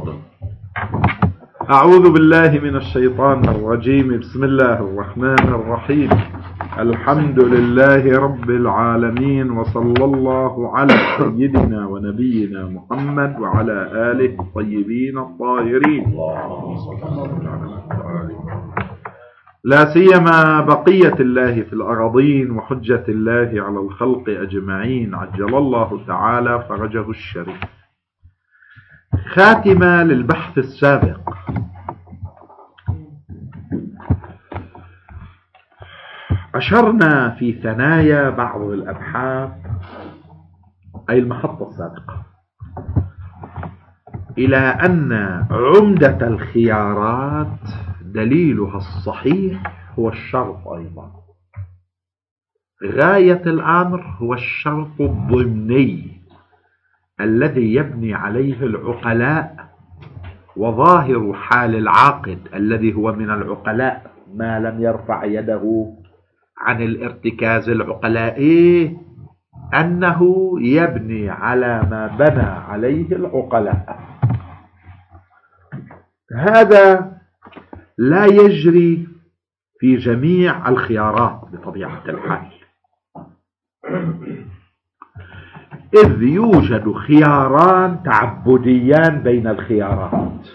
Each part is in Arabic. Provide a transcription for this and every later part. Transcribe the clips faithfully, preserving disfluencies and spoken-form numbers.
تفضل. أعوذ بالله من الشيطان الرجيم. بسم الله الرحمن الرحيم. الحمد لله رب العالمين، وصلى الله على سيدنا ونبينا محمد وعلى آله الطيبين الطاهرين، لا سيما بقية الله في الأراضين وحجة الله على الخلق أجمعين، عجل الله تعالى فرجه الشريف. خاتمة للبحث السابق. أشرنا في ثنايا بعض الأبحاث، أي المحطة السابقة، إلى أن عمدة الخيارات دليلها الصحيح هو الشرط أيضا. غاية الأمر هو الشرط الضمني الذي يبني عليه العقلاء، وظاهر حال العاقد الذي هو من العقلاء ما لم يرفع يده عن الارتكاز العقلائي أنه يبني على ما بنى عليه العقلاء. هذا لا يجري في جميع الخيارات بطبيعة الحال، إذ يوجد خياران تعبديان بين الخيارات.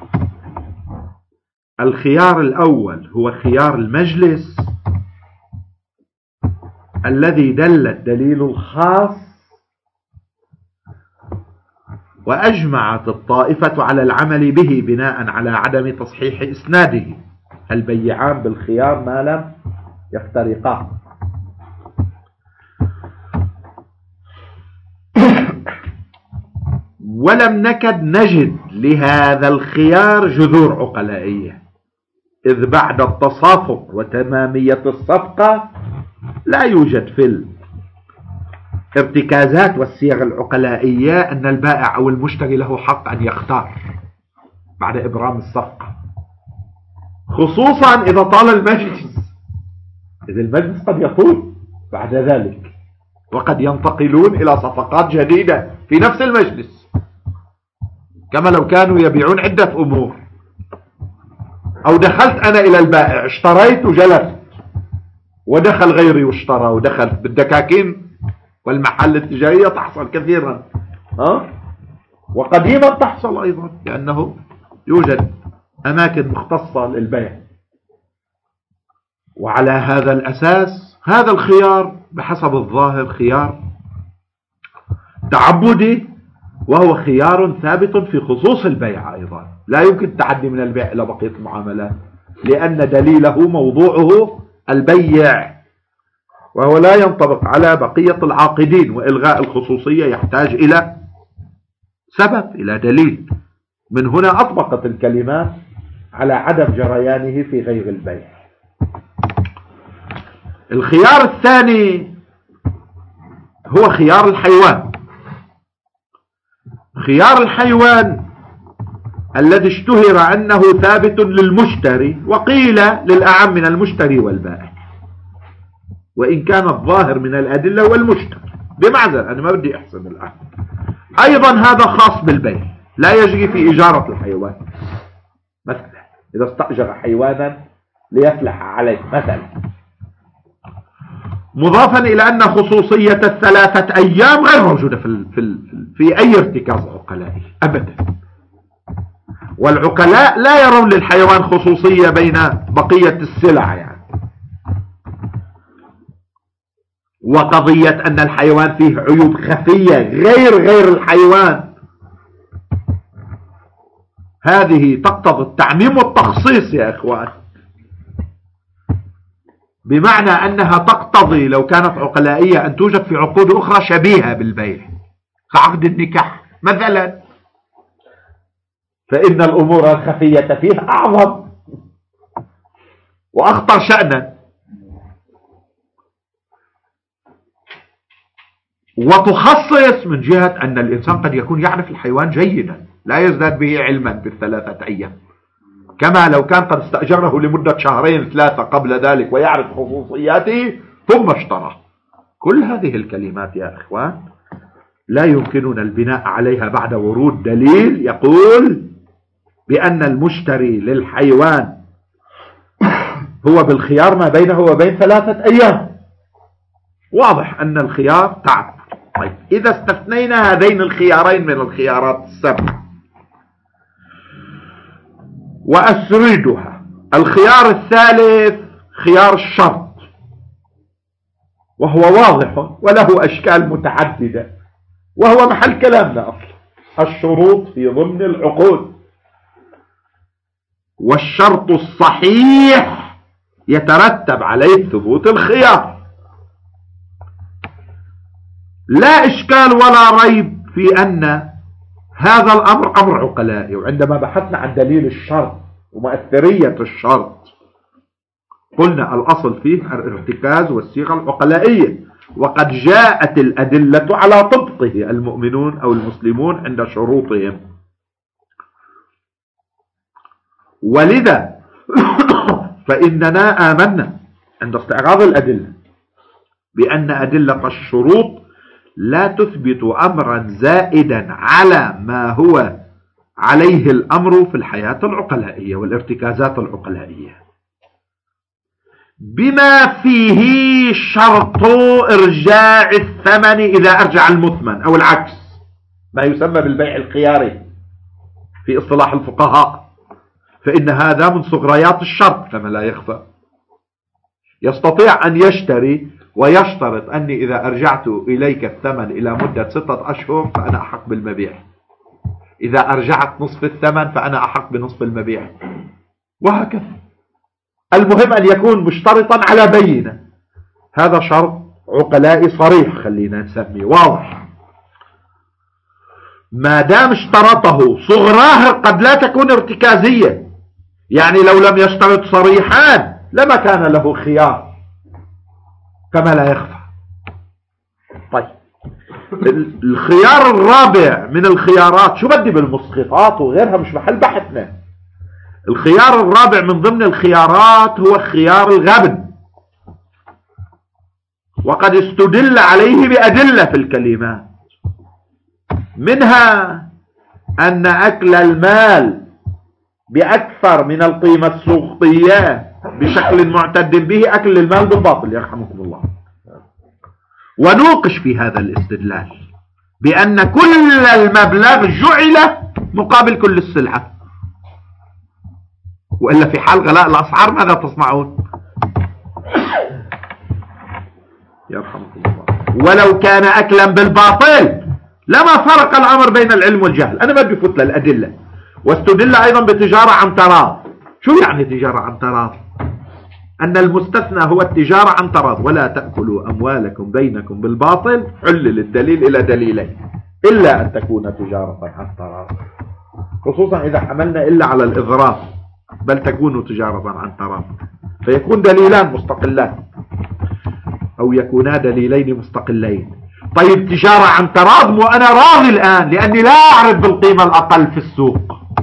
الخيار الأول هو خيار المجلس الذي دل الدليل الخاص وأجمعت الطائفة على العمل به بناء على عدم تصحيح إسناده، البيعان بالخيار ما لم يفترقا. ولم نكد نجد لهذا الخيار جذور عقلائية، إذ بعد التصافق وتمامية الصفقة لا يوجد في الارتكازات والصيغ العقلائية أن البائع أو المشتري له حق أن يختار بعد إبرام الصفقة، خصوصا إذا طال المجلس. إذا المجلس قد يطول بعد ذلك، وقد ينتقلون إلى صفقات جديدة في نفس المجلس، كما لو كانوا يبيعون عدة أمور. أو دخلت أنا إلى البائع، اشتريت وجلست، ودخل غيري واشترى ودخل. بالدكاكين والمحل التجارية تحصل كثيرا، ها؟ وقديما تحصل أيضا، لأنه يوجد أماكن مختصة للبيع. وعلى هذا الأساس هذا الخيار بحسب الظاهر خيار تعبدي، وهو خيار ثابت في خصوص البيع أيضا، لا يمكن التعدي من البيع إلى بقية المعاملات، لأن دليله موضوعه البيع، وهو لا ينطبق على بقية العاقدين. وإلغاء الخصوصية يحتاج إلى سبب، إلى دليل. من هنا أطبقت الكلمات على عدم جريانه في غير البيع. الخيار الثاني هو خيار الحيوان. خيار الحيوان الذي اشتهر أنه ثابت للمشتري، وقيل للأعم من المشتري والبائع، وإن كان الظاهر من الأدلة هو المشتري. بمعذر أنا ما بدي أحسن الآن. أيضا هذا خاص بالبيع، لا يجري في إجارة الحيوان. مثلا إذا استأجر حيوانا ليفلح عليه مثلا، مضافا إلى أن خصوصية الثلاثة أيام غير موجودة في, في, في أي ارتكاز عقلائي أبدا. والعقلاء لا يرون للحيوان خصوصية بين بقية السلع يعني. وقضية أن الحيوان فيه عيوب خفية غير غير الحيوان، هذه تقتضي التعميم والتخصيص يا إخوان، بمعنى أنها تقتضي لو كانت عقلائية أن توجد في عقود أخرى شبيهة بالبيع كعقد النكاح مثلا، فإن الأمور الخفية فيه أعظم وأخطر شأنا. وتخصص من جهة أن الإنسان قد يكون يعرف الحيوان جيدا، لا يزداد به علما بالثلاثة أيام، كما لو كان قد استأجره لمدة شهرين ثلاثة قبل ذلك ويعرف خصوصياته ثم اشترى. كل هذه الكلمات يا إخوان لا يمكننا البناء عليها بعد ورود دليل يقول بأن المشتري للحيوان هو بالخيار ما بينه وبين ثلاثة أيام، واضح أن الخيار تعب. طيب إذا استثنينا هذين الخيارين من الخيارات السبع وأسردها، الخيار الثالث خيار الشرط، وهو واضح وله أشكال متعددة، وهو محل كلامنا أصلا. الشروط في ضمن العقود، والشرط الصحيح يترتب عليه ثبوت الخيار. لا إشكال ولا ريب في أن هذا الأمر أمر عقلائي. وعندما بحثنا عن دليل الشرط ومؤثرية الشرط قلنا الأصل فيه الارتكاز والصيغة العقلائية، وقد جاءت الأدلة على طبقه المؤمنون أو المسلمون عند شروطهم. ولذا فإننا آمنا عند استعراض الأدلة بأن أدلة الشروط لا تثبت أمرا زائدا على ما هو عليه الأمر في الحياة العقلائية والارتكازات العقلائية، بما فيه شرط إرجاع الثمن إذا أرجع المثمن، أو العكس، ما يسمى بالبيع الخياري في اصطلاح الفقهاء، فإن هذا من صغريات الشرط كما لا يخفى. يستطيع أن يشتري ويشترط أني إذا أرجعت إليك الثمن إلى مدة ستة أشهر فأنا أحق بالمبيع، إذا أرجعت نصف الثمن فأنا أحق بنصف المبيع، وهكذا. المهم أن يكون مشترطا على بينة. هذا شرط عقلائي صريح، خلينا نسميه واضح. ما دام اشترطه صغراه قد لا تكون ارتكازية، يعني لو لم يشترط صريحان لما كان له خيار كما لا يخفى. طيب الخيار الرابع من الخيارات، شو بدي بالمسقطات وغيرها مش محل بحثنا. الخيار الرابع من ضمن الخيارات هو خيار الغبن، وقد استدل عليه بأدلة في الكلمات، منها أن أكل المال بأكثر من القيمة السوقية بشكل معتد به أكل المال بالباطل، يرحمكم الله. ونوقش في هذا الاستدلال بأن كل المبلغ جعل مقابل كل السلعة، وإلا في حال غلاء الأسعار ماذا تصنعون؟ يرحمكم الله. ولو كان أكلا بالباطل لما فرق الأمر بين العلم والجهل. أنا ما بدي فوت للأدلة. واستدل أيضا بتجارة عن تراض. شو يعني تجارة عن تراض؟ أن المستثنى هو التجارة عن تراض، ولا تأكلوا أموالكم بينكم بالباطل، حلل الدليل إلى دليلين إلا أن تكون تجارة عن تراض، خصوصا إذا حملنا إلا على الإغراء، بل تكون تجارة عن تراض، فيكون دليلان مستقلان أو يكونا دليلين مستقلين. طيب تجارة عن تراض وأنا راضي الآن لأني لا أعرف بالقيمة الأقل في السوق،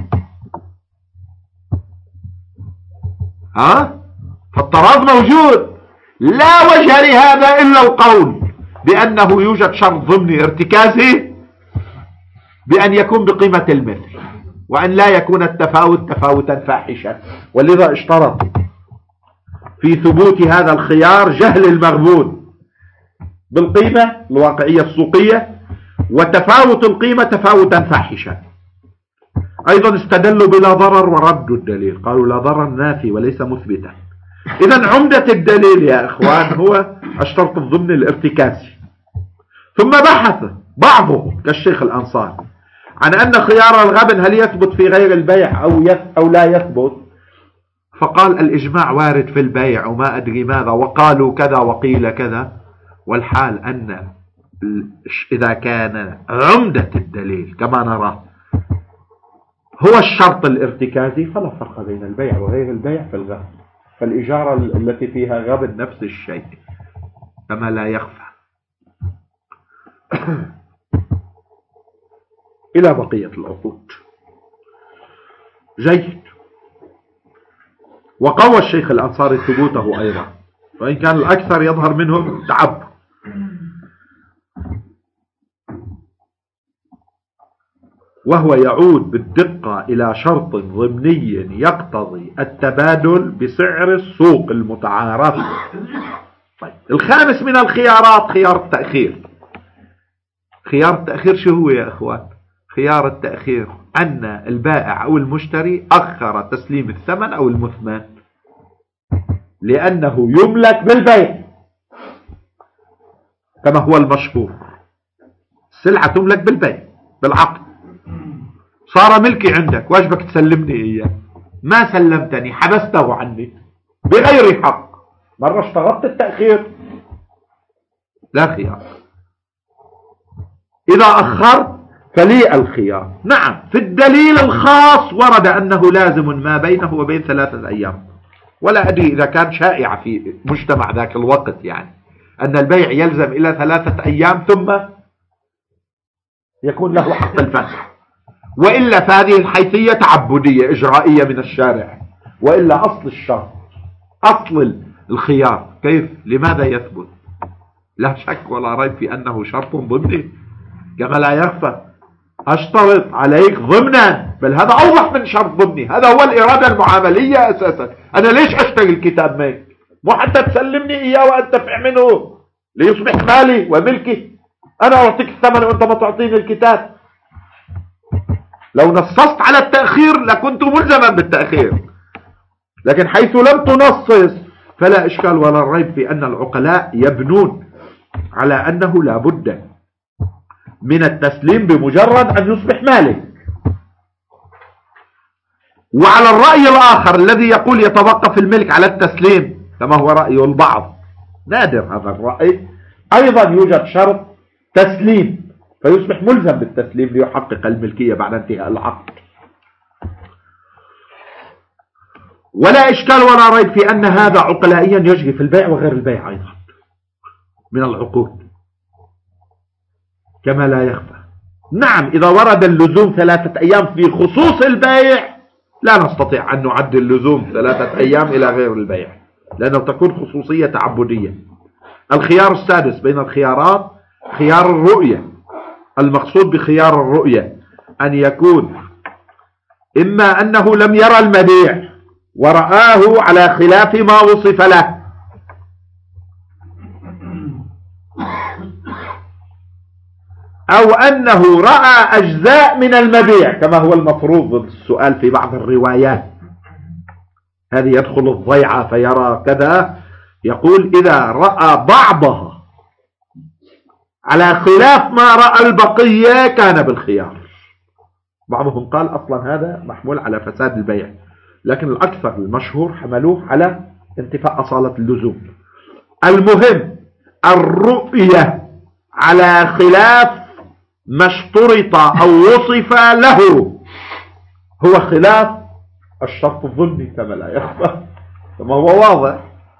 ها؟ فالتراض موجود. لا وجه لهذا إلا القول بأنه يوجد شرط ضمني ارتكازي بأن يكون بقيمة المثل، وأن لا يكون التفاوت تفاوتا فاحشا. ولذا اشترط في ثبوت هذا الخيار جهل المغبون بالقيمة الواقعية السوقية، وتفاوت القيمة تفاوتا فاحشا. أيضا استدلوا بلا ضرر وردوا الدليل، قالوا لا ضرر نافي وليس مثبتا. إذن عمدة الدليل يا إخوان هو الشرط الضمني الارتكازي. ثم بحث بعضهم كالشيخ الأنصار عن أن خيار الغبن هل يثبت في غير البيع أو, أو لا يثبت، فقال الإجماع وارد في البيع وما أدري ماذا، وقالوا كذا وقيل كذا، والحال أن إذا كان عمدة الدليل كما نراه هو الشرط الارتكازي فلا فرق بين البيع وغير البيع في الغبن، فالإجارة التي فيها غبن نفس الشيء كما لا يخفى. إلى بقية العقود. جيد. وقوى الشيخ الأنصاري ثبوته أيضا، وإن كان الأكثر يظهر منهم تعب. وهو يعود بالدقة إلى شرط ضمني يقتضي التبادل بسعر السوق المتعارف. طيب الخامس من الخيارات خيار التأخير. خيار التأخير شو هو يا أخوان؟ خيار التأخير أن البائع أو المشتري أخر تسليم الثمن أو المثمن لأنه يملك بالبيع كما هو المشهور. السلعة تملك بالبيع بالعقد، صار ملكي عندك، واجبك تسلمني إياه، ما سلمتني حبسته عني بغير حق، مرة اشترطت التأخير، لا خيار. إذا أخرت فلي الخيار. نعم في الدليل الخاص ورد أنه لازم ما بينه وبين ثلاثة أيام، ولا أدري إذا كان شائع في مجتمع ذاك الوقت يعني أن البيع يلزم إلى ثلاثة أيام ثم يكون له حق الفسخ، وإلا فهذه الحيثية تعبدية إجرائية من الشارع، وإلا أصل الشرط أصل الخيار كيف لماذا يثبت؟ لا شك ولا ريب في أنه شرط ضمني كما لا يخفى. أشترط عليك ضمنا، بل هذا أوضح من شرط ضمني، هذا هو الإرادة المعاملية أساسا. أنا ليش أشتري الكتاب منك؟ مو حتى تسلمني إياه وأنتفع منه ليصبح مالي وملكي. أنا أعطيك الثمن وأنت ما تعطيني الكتاب. لو نصصت على التأخير لكنت ملزما بالتأخير، لكن حيث لم تنصص فلا إشكال ولا ريب في أن العقلاء يبنون على أنه لا بد من التسليم بمجرد أن يصبح مالك. وعلى الرأي الآخر الذي يقول يتوقف الملك على التسليم كما هو رأي البعض، نادر هذا الرأي، أيضا يوجد شرط تسليم فيصبح ملزم بالتسليم ليحقق الملكية بعد انتهاء العقد. ولا إشكال ولا ريب في أن هذا عقلائيا يجري في البيع وغير البيع أيضا من العقود كما لا يخفى. نعم إذا ورد اللزوم ثلاثة أيام في خصوص البيع لا نستطيع أن نعد اللزوم ثلاثة أيام إلى غير البيع لأنه تكون خصوصية تعبدية. الخيار السادس بين الخيارات خيار الرؤية. المقصود بخيار الرؤية أن يكون إما أنه لم يرى المبيع ورآه على خلاف ما وصف له، أو أنه رأى أجزاء من المبيع كما هو المفروض السؤال في بعض الروايات، هذه يدخل الضيعة فيرى كذا، يقول إذا رأى بعضها على خلاف ما رأى البقية كان بالخيار. بعضهم قال أصلا هذا محمول على فساد البيع، لكن الأكثر المشهور حملوه على انتفاء أصالة اللزوم. المهم الرؤية على خلاف ما اشترط أو وصف له هو خلاف الشرط الظني كما لا يخفى كما هو واضح،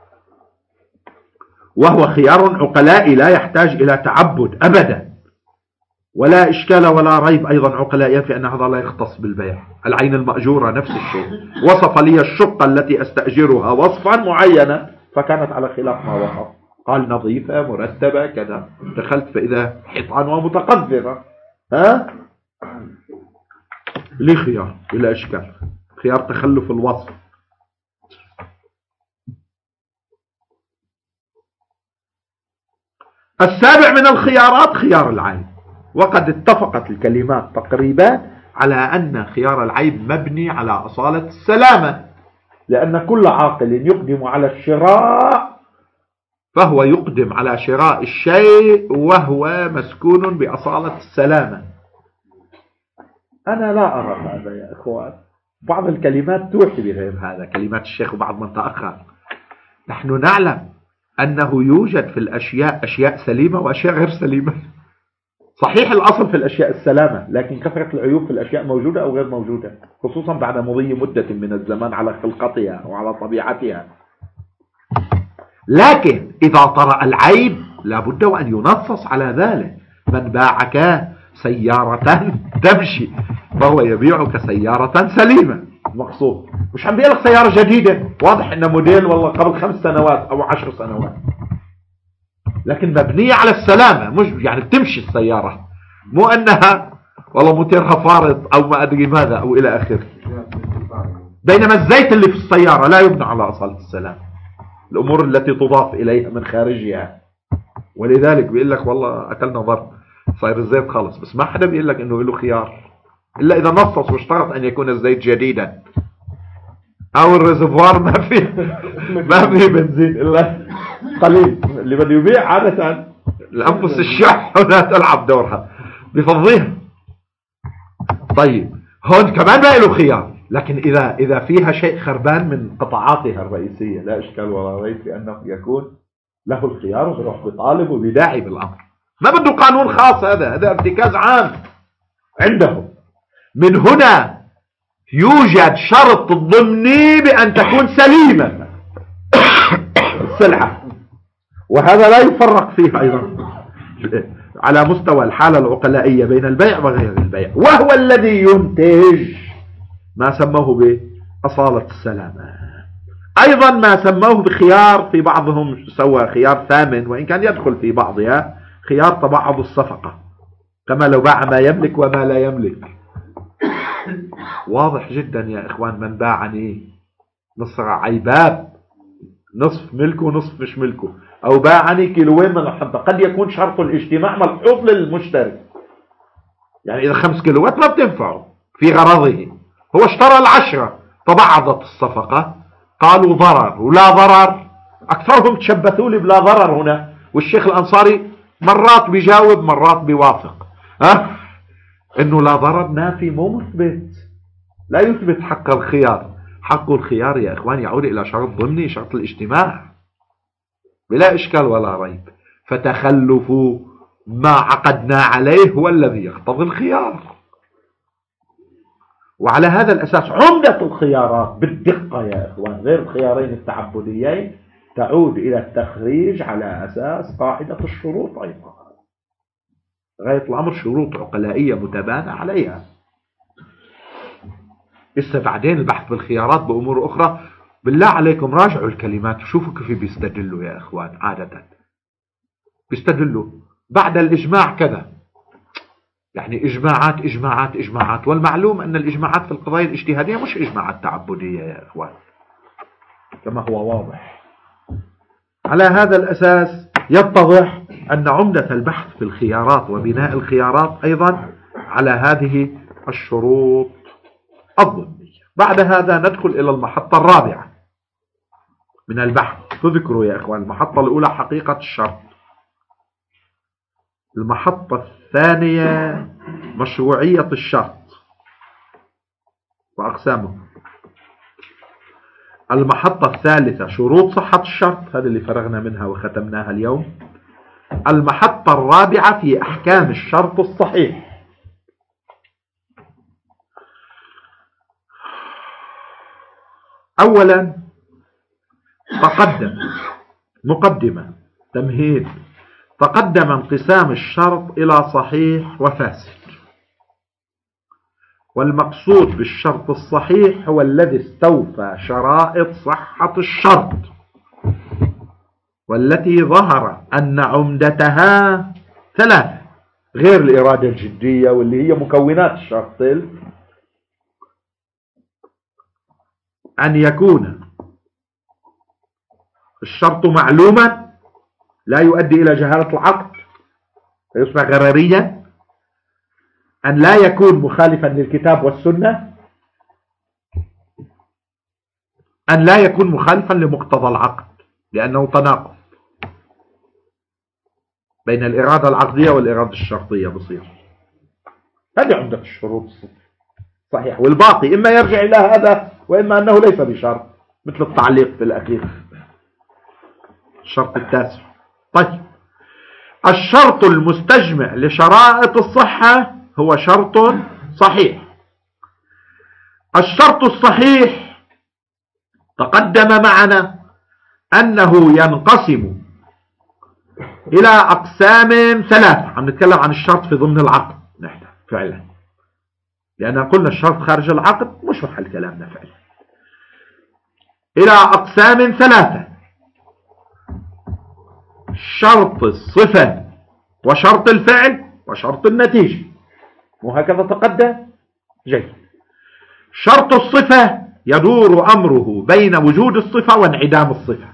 وهو خيار عقلائي لا يحتاج إلى تعبد أبدا، ولا إشكال ولا ريب أيضا عقلائيا في أن هذا لا يختص بالبيع. العين المأجورة نفس الشيء، وصف لي الشقة التي أستأجرها وصفا معينا فكانت على خلاف ما وصف، قال نظيفة مرتبة كذا، دخلت فإذا حيطان ومتقذرة، ها لي خيار بلا إشكال، خيار تخلف الوصف. السابع من الخيارات خيار العيب، وقد اتفقت الكلمات تقريبا على أن خيار العيب مبني على أصالة السلامة، لأن كل عاقل يقدم على الشراء فهو يقدم على شراء الشيء وهو مسكون بأصالة السلامة. أنا لا أرى هذا يا إخوان، بعض الكلمات توحي بغير هذا، كلمات الشيخ وبعض من تأخر. نحن نعلم أنه يوجد في الأشياء أشياء سليمة وأشياء غير سليمة. صحيح الأصل في الأشياء السلامة، لكن كثرة العيوب في الأشياء موجودة أو غير موجودة، خصوصا بعد مضي مدة من الزمان على خلقتها وعلى طبيعتها. لكن إذا طرأ العيب لابد وأن ينصص على ذلك. من باعك سيارة تمشي فهو يبيعك سيارة سليمة، مقصود مش عم بيقلك سيارة جديدة واضح إنه موديل والله قبل خمس سنوات أو عشر سنوات، لكن مبنية على السلامة، مش يعني بتمشي السيارة، مو أنها والله موتيرها فارط أو ما أدري ماذا أو إلى آخره. بينما الزيت اللي في السيارة لا يبنى على أصالة السلام، الأمور التي تضاف إليها من خارجها. ولذلك بيقول لك والله أكلنا ضر صاير الزيت خلص، بس ما حدا بيقول لك إنه له خيار إلا إذا نصص واشترط أن يكون الزيت جديدا أو الريزرفوار ما فيه ما فيه بنزين إلا قليل. اللي بده يبيع عادة الأنفس الشح هنا تلعب دورها بفضيها. طيب هون كمان ما له خيار، لكن إذا إذا فيها شيء خربان من قطاعاتها الرئيسية لا إشكال ولا ريب في أنه يكون له الخيار وبيروح بطالب وبيداعي بالأمر. ما بده قانون خاص، هذا هذا ارتكاز عام عندهم. من هنا يوجد شرط ضمني بأن تكون سليمة السلعة، وهذا لا يفرق فيه أيضا على مستوى الحالة العقلائية بين البيع وغير البيع، وهو الذي ينتج ما سموه بأصالة السلامة. أيضا ما سموه بخيار، في بعضهم سوى خيار ثامن وإن كان يدخل في بعضها خيار تبعض الصفقة، كما لو باع ما يملك وما لا يملك. واضح جدا يا إخوان، من باعني نصر عيباب نصف ملكه ونصف مش ملكه، أو باعني كيلوين من الحنطة، قد يكون شرط الاجتماع ملحوظ للمشتري. يعني إذا خمس كيلوات ما بتنفعه في غرضه، هو اشترى العشرة تبعضت الصفقة، قالوا ضرر ولا ضرر. أكثرهم تشبثوا لي بلا ضرر هنا، والشيخ الأنصاري مرات بيجاوب مرات بيوافق. أه؟ إنه لا ضرر نافي مو مثبت، لا يثبت حق الخيار. حق الخيار يا إخوان يعود إلى شرط ضمني، شرط الاجتماع بلا إشكال ولا ريب. فتخلف ما عقدنا عليه هو الذي يقتضي الخيار. وعلى هذا الأساس عمدة الخيارات بالدقة يا إخوان غير الخيارين التعبديين تعود إلى التخريج على أساس قاعدة الشروط أيضا. غاية الأمر شروط عقلائية متبانة عليها. لسه بعدين البحث بالخيارات بأمور أخرى. بالله عليكم راجعوا الكلمات وشوفوا كيف بيستدلوا يا إخوان. عادة بيستدلوا بعد الإجماع كذا، يعني إجماعات إجماعات إجماعات، والمعلوم أن الإجماعات في القضايا الاجتهادية مش إجماعات تعبدية يا إخوان كما هو واضح. على هذا الأساس يتضح أن عمدة البحث في الخيارات وبناء الخيارات أيضا على هذه الشروط الضمنية. بعد هذا ندخل إلى المحطة الرابعة من البحث. تذكروا يا إخوان المحطة الأولى حقيقة الشرط، المحطة الثانية مشروعية الشرط وأقسامه، المحطة الثالثة شروط صحة الشرط، هذا اللي فرغنا منها وختمناها اليوم. المحطة الرابعة في أحكام الشرط الصحيح. أولا تقدم مقدمة تمهيد تقدم انقسام الشرط إلى صحيح وفاسد، والمقصود بالشرط الصحيح هو الذي استوفى شرائط صحة الشرط والتي ظهر أن عمدتها ثلاثة غير الإرادة الجدية واللي هي مكونات الشرط: أن يكون الشرط معلوما لا يؤدي إلى جهالة العقد فيصبح غرريا، أن لا يكون مخالفا للكتاب والسنة، أن لا يكون مخالفا لمقتضى العقد لأنه تناقض بين الإرادة العقدية والإرادة الشرطية بصير. هذه عمدة الشروط صحيح، والباقي إما يرجع إلى هذا وإما أنه ليس بشرط، مثل التعليق في الأخير الشرط التاسع. طيب الشرط المستجمع لشرائط الصحة هو شرط صحيح. الشرط الصحيح تقدم معنا أنه ينقسم إلى أقسام ثلاثة. عم نتكلم عن الشرط في ضمن العقد نحن فعلا، لأن قلنا الشرط خارج العقد مش محل كلامنا فعلا. إلى أقسام ثلاثة: شرط الصفة وشرط الفعل وشرط النتيجة. وهكذا تقدم. جيد. شرط الصفة يدور أمره بين وجود الصفة وانعدام الصفة،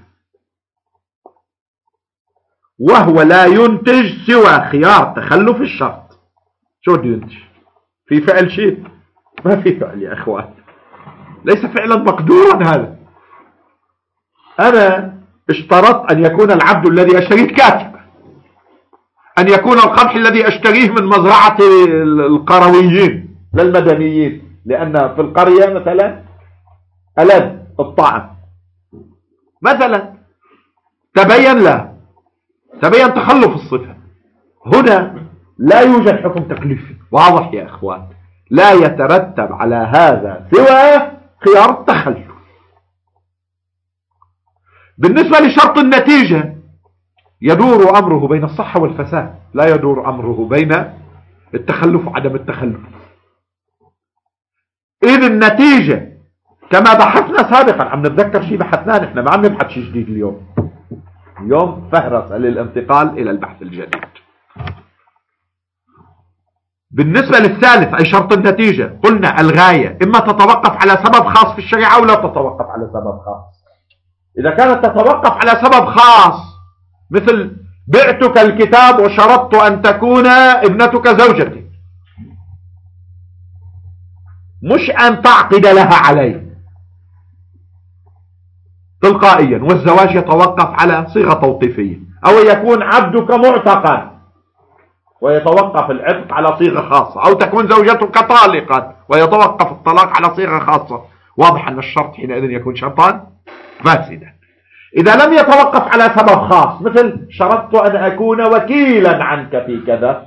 وهو لا ينتج سوى خيار تخلف الشرط. شو بده ينتج؟ في فعل شيء؟ ما في فعل يا أخوان، ليس فعلا مقدورا. هذا أنا اشترطت أن يكون العبد الذي أشتريه كاتب، أن يكون القمح الذي أشتريه من مزرعة القرويين للمدنيين، لأن في القرية مثلا ألذ الطعم مثلا، تبين لا تبين تخلف الصفة. هنا لا يوجد حكم تكليفي واضح يا أخوان، لا يترتب على هذا سوى خيار التخلف. بالنسبة لشرط النتيجة يدور أمره بين الصحة والفساد، لا يدور أمره بين التخلف وعدم التخلف. إذ النتيجة كما بحثنا سابقا، عم نتذكر شيء بحثناه نحن، ما عم نبحث شيء جديد اليوم. اليوم فهرس للانتقال إلى البحث الجديد. بالنسبة للثالث أي شرط النتيجة، قلنا الغاية إما تتوقف على سبب خاص في الشريعة أو لا تتوقف على سبب خاص. إذا كانت تتوقف على سبب خاص مثل بعتك الكتاب وشرطت أن تكون ابنتك زوجتي، مش أن تعقد لها عليه تلقائيا، والزواج يتوقف على صيغة توقيفية، أو يكون عبدك معتقا ويتوقف العتق على صيغة خاصة، أو تكون زوجتك طالقا ويتوقف الطلاق على صيغة خاصة. واضح أن الشرط حينئذ يكون شرطا فاسدا. إذا لم يتوقف على سبب خاص مثل شرطت أن أكون وكيلا عنك في كذا،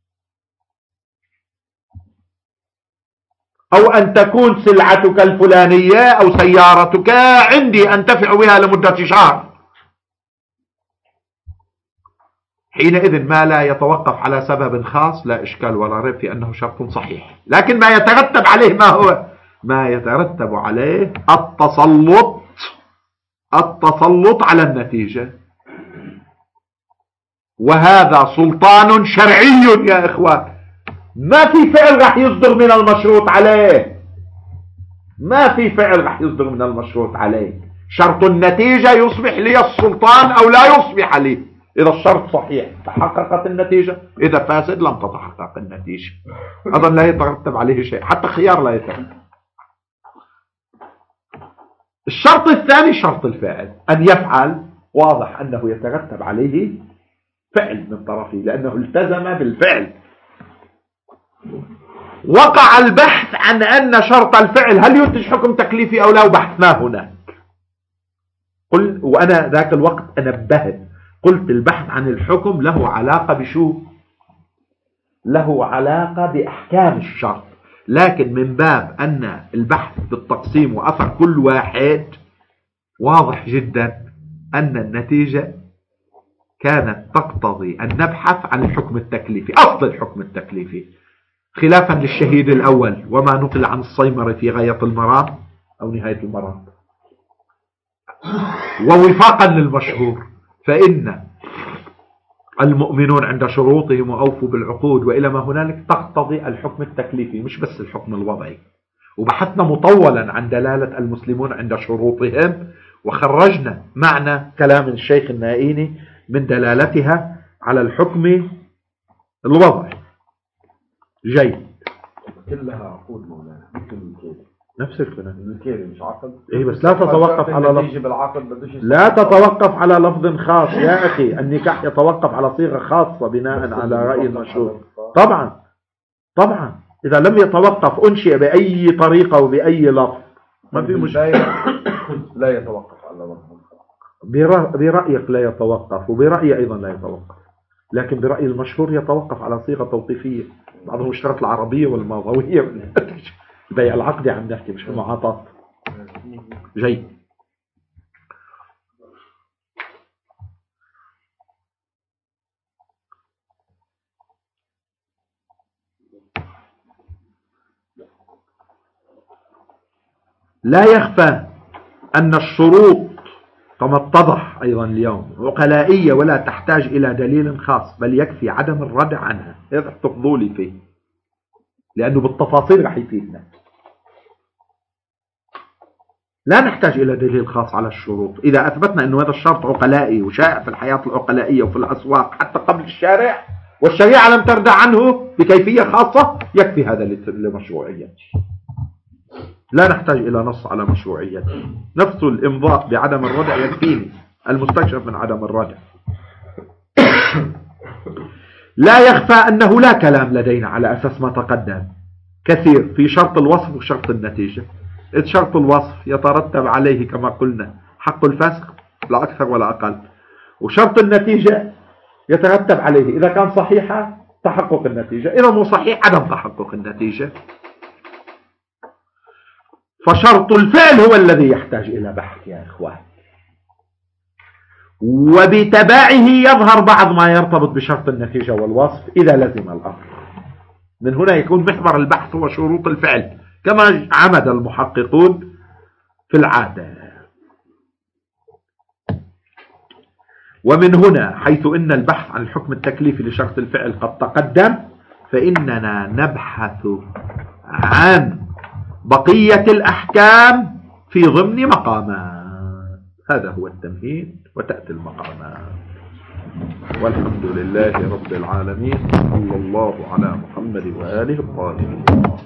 أو أن تكون سلعتك الفلانية أو سيارتك عندي أنتفع بها لمدة شهر، حينئذ ما لا يتوقف على سبب خاص لا إشكال ولا ريب في أنه شرط صحيح. لكن ما يترتب عليه ما هو؟ ما يترتب عليه التسلط التسلط على النتيجة، وهذا سلطان شرعي يا إخوان. ما في فعل رح يصدر من المشروط عليه، ما في فعل رح يصدر من المشروط عليه. شرط النتيجة يصبح لي السلطان أو لا يصبح لي. إذا الشرط صحيح تحققت النتيجة، إذا فاسد لم تتحقق النتيجة، أيضا لا يترتب عليه شيء، حتى خيار لا يترتب. الشرط الثاني شرط الفعل، أن يفعل، واضح أنه يترتب عليه فعل من طرفه لأنه التزم بالفعل. وقع البحث عن أن شرط الفعل هل ينتج حكم تكليفي أو لا، وبحثناه هناك. قل وأنا ذاك الوقت أنبهت قلت البحث عن الحكم له علاقة بشو؟ له علاقة بأحكام الشرط، لكن من باب أن البحث بالتقسيم وأثر كل واحد واضح جدا أن النتيجة كانت تقتضي أن نبحث عن الحكم التكليفي، أصل الحكم التكليفي، خلافا للشهيد الأول وما نقل عن الصيمري في غاية المرام أو نهاية المرام، ووفاقا للمشهور فإن المؤمنون عند شروطهم وأوفوا بالعقود وإلى ما هنالك تقتضي الحكم التكليفي مش بس الحكم الوضعي. وبحثنا مطولا عن دلالة المسلمون عند شروطهم، وخرجنا معنى كلام الشيخ النائيني من دلالتها على الحكم الوضعي. جيد. كلها عقود مولانا مثل الكيل، نفس الكلام. الكيل مش عقد. إيه بس لا تتوقف على لفظ، بالعقد لا تتوقف على لفظ خاص يا أخي. النكاح يتوقف على صيغة خاصة بناء على رأي المشهور. طبعا طبعا إذا لم يتوقف أنشئ بأي طريقة وبأي لفظ ما في مشكلة. لا يتوقف على لفظ. برأيك لا يتوقف، وبرأيي أيضا لا يتوقف، لكن برأي المشهور يتوقف على صيغة توقيفية. بعضهم اشترط العربية والماضوية. بيع العقد عم نحكي مش المعاطاة. جيد. لا يخفى أن الشروط كما اتضح أيضا اليوم عقلائية ولا تحتاج إلى دليل خاص، بل يكفي عدم الردع عنها. إذا تفضولي فيه لأنه بالتفاصيل رح يفيدنا. لا نحتاج إلى دليل خاص على الشروط. إذا أثبتنا أنه هذا الشرط عقلائي وشائع في الحياة العقلائية وفي الأسواق حتى قبل الشارع، والشريعة لم تردع عنه بكيفية خاصة، يكفي هذا لمشروعيته. لا نحتاج إلى نص على مشروعيته. نفس الإمضاء بعدم الردع يكفيني، المستكشف من عدم الردع. لا يخفى أنه لا كلام لدينا على أساس ما تقدم كثير في شرط الوصف وشرط النتيجة. إذ شرط الوصف يترتب عليه كما قلنا حق الفسق لا أكثر ولا أقل، وشرط النتيجة يترتب عليه إذا كان صحيحة تحقق النتيجة، إذا مو صحيح عدم تحقق النتيجة. فشرط الفعل هو الذي يحتاج إلى بحث يا إخوان، وبتبعه يظهر بعض ما يرتبط بشرط النتيجة والوصف إذا لزم الأمر. من هنا يكون محور البحث هو شروط الفعل كما عمد المحققون في العادة. ومن هنا حيث إن البحث عن الحكم التكليفي لشرط الفعل قد تقدم، فإننا نبحث عن بقية الأحكام في ضمن مقامات. هذا هو التمهيد وتأتي المقامات. والحمد لله رب العالمين، صلى الله على محمد وآله الطاهرين.